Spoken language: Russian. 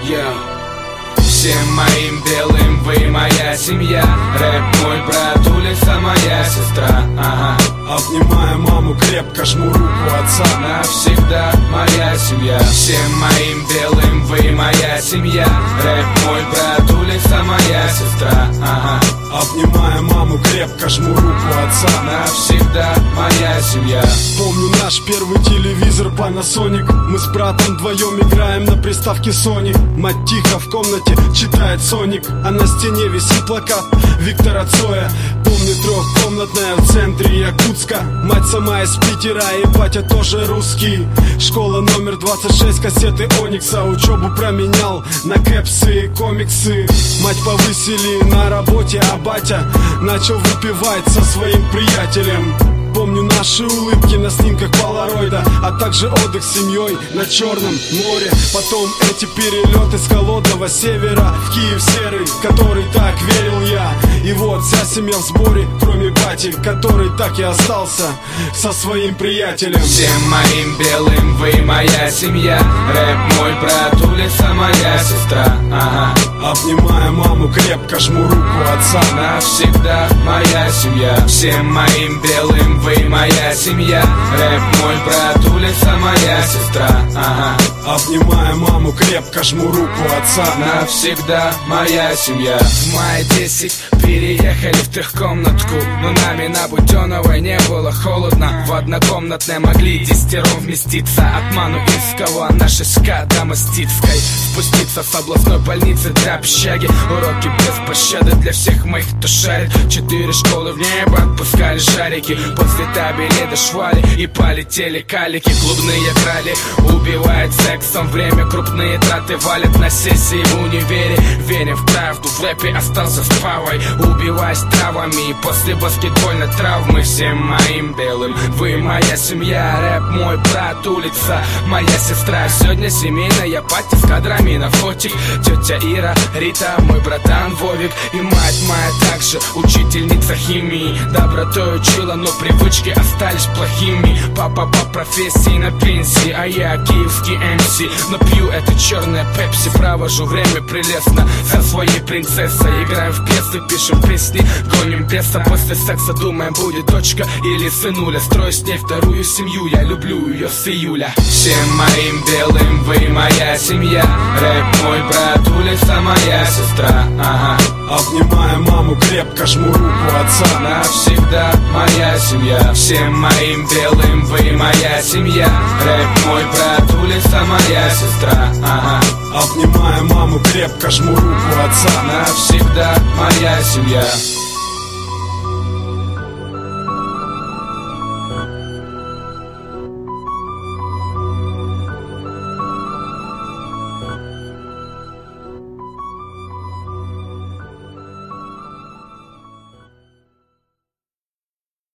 Всем моим белым вы моя семья. Рэп мой брат, улица моя сестра. Обнимаю маму крепко, жму руку отца. Навсегда моя семья. Всем моим белым вы моя семья. Рэп мой брат, улица моя сестра. Обнимаю маму крепко, жму руку отца. Навсегда моя семья. Помню наш первый телевизор Panasonic. Мы с братом вдвоем играем на приставке Sony. Мать тихо в комнате читает Соник, а на стене висит плакат Виктора Цоя. Помню трехкомнатная в центре Якутска. Мать сама из Питера и батя тоже русский. Школа номер 26, кассеты Оникса. Учебу променял на кэпсы и комиксы. Мать повысили на работе, а батя начал выпивать со своим приятелем. Помню наши улыбки на снимках полароида, а также отдых с семьей на Черном море. Потом эти перелеты с холодного севера в Киев серый, в который так верил я. И вот вся семья в сборе, кроме бати, который так и остался со своим приятелем. Всем моим белым вы моя семья. Рэп мой брат, улица моя сестра. Обнимаю маму крепко, жму руку отца. Навсегда моя семья. Всем моим белым вы моя семья. Рэп мой брат, улица моя сестра. Обнимаю маму крепко, жму руку отца. Навсегда моя семья. В мае 10 переехали в трехкомнатку, но нами на Буденновой не было холодно. В однокомнатной могли 10 вместиться. От Мануильского на ШШК до Мостицкой. Спуститься с областной больницы до общаги. Уроки без пощады для всех моих, кто шарит. 4 школы в небо отпускали шарики. После табели дошвали и полетели калики. Клубные крали убивают сексом. Время крупные траты валят на сессии в универе. Верим в правду, в рэпе остался с павой. Убиваясь травами после баскетбольной травмы. Всем моим белым вы моя семья. Рэп мой брат, улица моя сестра. Сегодня семейная пати с кадрами на фотик. Тетя Ира, Рита, мой братан Вовик. И мать моя также учительница химии. Добротой учила, но привычки остались плохими. Папа по профессии на пенсии, а я киевский МС. Но пью это черное пепси. Провожу время прелестно со своей принцессой. Играем в пьесы, пишем песни, гоним беса. После секса думаем, будет дочка или сынуля. Строю с ней вторую семью, я люблю ее с июля. Всем моим белым вы моя семья. Рэп мой брат, улица моя сестра. Обнимаю маму крепко, жму руку отца. Навсегда моя семья. Всем моим белым вы моя семья. Рэп мой брат, улица моя сестра. Обнимаю маму крепко, жму руку отца. Навсегда моя семья.